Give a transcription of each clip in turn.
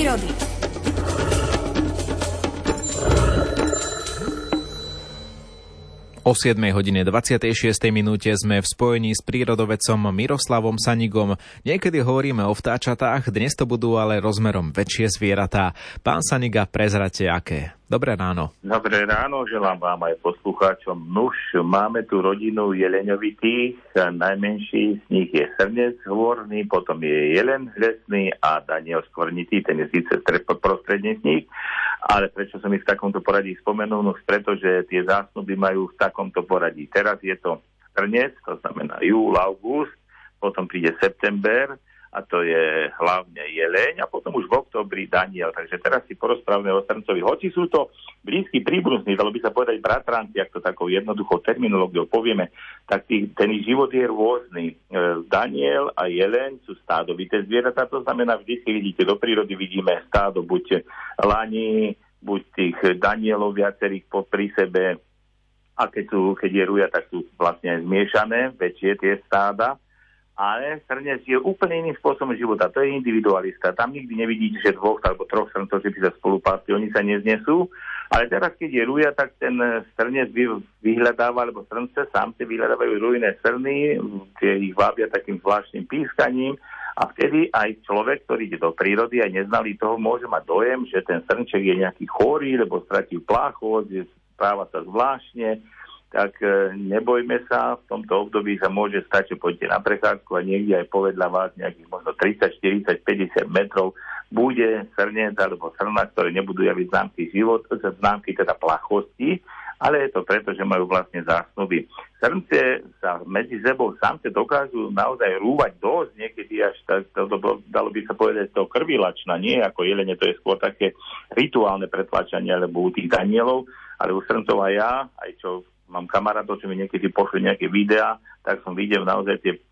prírody. O 7:26 sme v spojení s prírodovedcom Miroslavom Sanigom. Niekedy hovoríme o vtáčatách, dnes to budú ale rozmerom väčšie zvieratá. Pán Saniga, prezrate aké? Dobré ráno. Dobré ráno, želám vám aj poslucháčom. Nuž, máme tu rodinu jeleňovitých, najmenší z nich je srnec hôrny, potom je jelen lesný a Daniel skvrnitý, ten je síce prostredný z nich. Ale prečo som ich v takomto poradí spomenul? No pretože tie zásnuby majú v takomto poradí. Teraz je to srnec, to znamená júl, august, potom príde september, a to je hlavne jeleň, a potom už v októbri Daniel. Takže teraz si porozprávame o srncovi. Hoci sú to blízky príbuzní, dalo by sa povedať bratranci, ak to takou jednoduchou terminológiou povieme, tak ten ich život je rôzny. Daniel a jeleň sú stádovité zvieratá, to znamená, vždy, keď vidíte do prírody, vidíme stádo buď lani, buď tých Danielov viacerých pri sebe, a keď je ruja, tak sú vlastne aj zmiešané, väčšie tie stáda. Ale srnec je úplne iným spôsobom života. To je individualista. Tam nikdy nevidíte, že dvoch alebo troch srncov si sa spolupásti, oni sa neznesú. Ale teraz, keď je ruja, tak ten srnec vyhľadáva, alebo srnce sám si vyhľadávajú rujné srny, tie ich vábia takým zvláštnym pískaním. A vtedy aj človek, ktorý ide do prírody, aj neznalý toho, môže mať dojem, že ten srnček je nejaký chorý, lebo stratil pláchosť, správa sa zvláštne. Tak nebojme sa, v tomto období sa môže stať, že pôjdete na prechádzku a niekde aj povedľa vás nejakých možno 30, 40, 50 metrov bude srnec alebo srna, ktoré nebudú javiť známky teda plachosti, ale je to preto, že majú vlastne zásnuby. Srnce sa medzi sebou samce dokážu naozaj rúvať dosť, niekedy až dalo by sa povedať to krvilačná, nie ako jelene, to je skôr také rituálne pretlačanie, alebo u tých Danielov, ale u srncov aj ja, aj čo mám kamarátov, čo mi niekedy pošli nejaké videá, tak som videl naozaj tie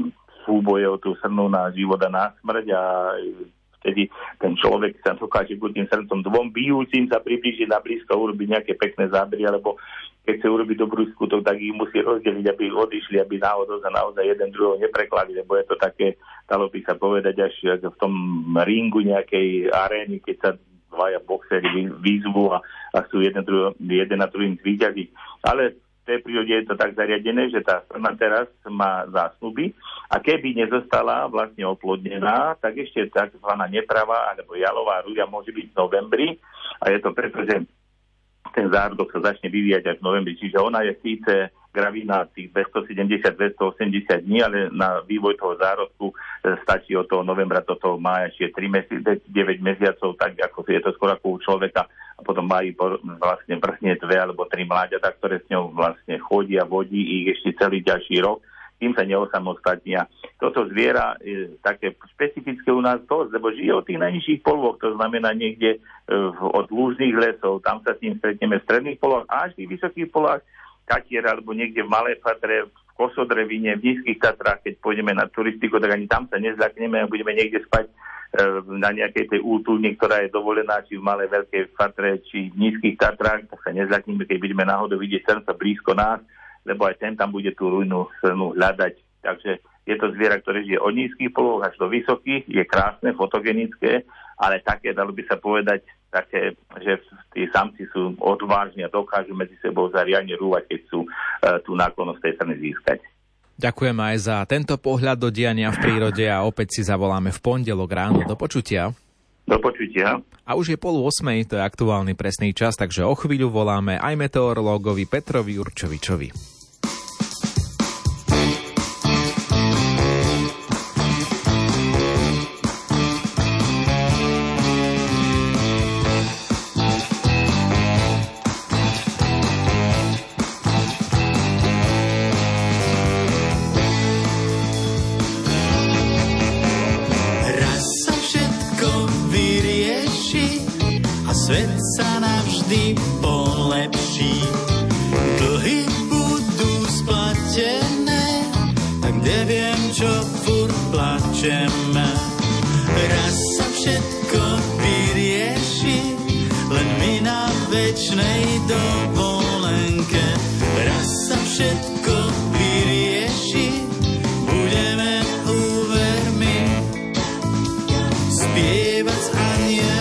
súboje o tú srnu na život a na smrť, a vtedy ten človek sa dokáže k tým srncom dvom bijúcim sa priblížiť na blízko, urobiť nejaké pekné zábery, alebo keď chce urobiť dobrý skutok, tak ich musí rozdeliť, aby odišli, aby náhodou sa naozaj jeden druhého neprekladli, lebo je to také, dalo by sa povedať, až v tom ringu nejakej arény, keď sa dvaja boxeri výzvu a sú jeden na druhým zvíťaziť. Ale v tej prírode je to tak zariadené, že tá strana teraz má zásnuby, a keby nezostala vlastne oplodnená, tak ešte tzv. Nepravá alebo jalová ruja môže byť v novembri, a je to preto, že ten zárodok sa začne vyvíjať až v novembri. Čiže ona je síce gravidná tých 270-280 dní, ale na vývoj toho zárodku stačí od toho novembra do toho mája ešte 9 mesiacov, tak ako je to skoro ako u človeka, a potom mají vlastne vrchne 2 alebo 3 mláďatá, ktoré s ňou vlastne chodia, vodí ich ešte celý ďalší rok, tým sa neosamostatnia. Toto zviera je také špecifické u nás dosť, lebo žije od tých najnižších polôch, to znamená niekde od lúžnych lesov, tam sa s ním stretneme v stredných polohách, a až v tých vysokých polohách Katier, alebo niekde v Malej Fatre, v Kosodrevine, v Nízkych Tatrách, keď pôjdeme na turistiku, tak ani tam sa nezľakneme a budeme niekde spať na nejakej tej útulni, ktorá je dovolená, či v Malej Veľkej Fatre, či v Nízkych Tatrách, tak sa nezľakneme, keď budeme náhodou vidieť srnca blízko nás, lebo aj ten tam bude tú rujnú srnu hľadať. Takže je to zviera, ktoré žije od nízkych polôch až do vysokých, je krásne, fotogenické, ale také, dalo by sa povedať, také, že tí samci sú odvážni a dokážu medzi sebou zariadne rúvať, keď sú tú náklonnosť tej strany získať. Ďakujem aj za tento pohľad do diania v prírode a opäť si zavoláme v pondelok ráno. Do počutia. Do počutia. A už je 7:30, to je aktuálny presný čas, takže o chvíľu voláme aj meteorológovi Petrovi Jurčovičovi. Svet sa navždy polepší, dlhy budú splatené, tak neviem, čo furt plačeme. Raz sa všetko vyrieši, len my na večnej dovolenke. Raz sa všetko vyrieši, budeme, uver mi, spievať s anielmi.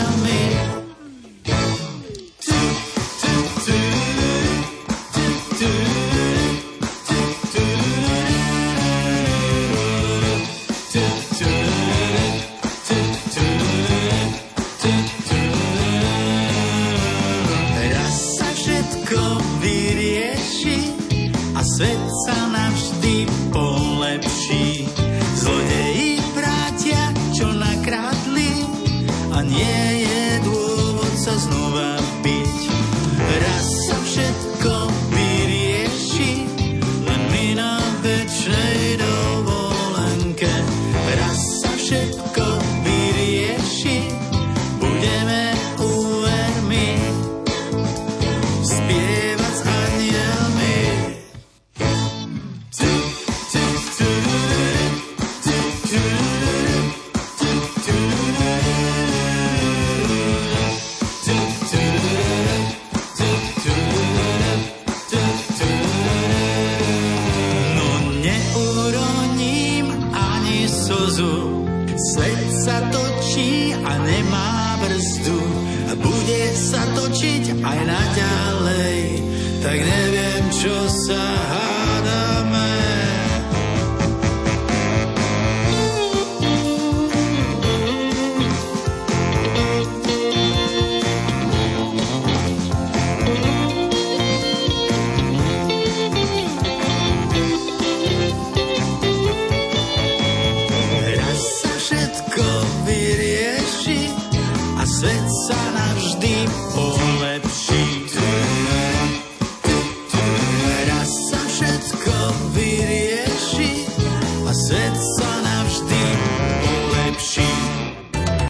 neuroním ani slzu. Svet sa točí a nemá brzdu, a bude sa točiť aj naďalej, tak neviem, čo sa hádame. Svet sa navždy polepší. Raz sa všetko vyrieši a svet